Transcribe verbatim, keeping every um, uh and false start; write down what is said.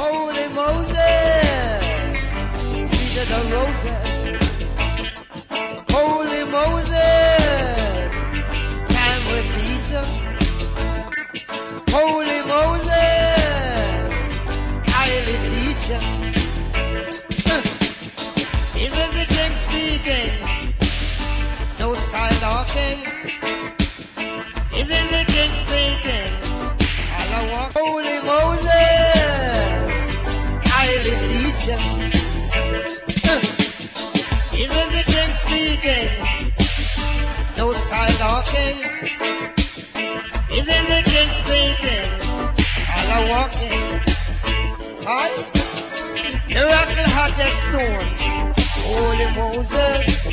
Holy Moses, seed of the roses. Holy Moses, time with Peter. Holy Moses, highly teacher. This is the king speaking, no skylarking. This is the king speaking, all I want. Holy Moses, highly teacher. This is the king speaking, no skylarking. This is the king speaking, all I walking. Hi, miracle heart that stone. Holy Moses.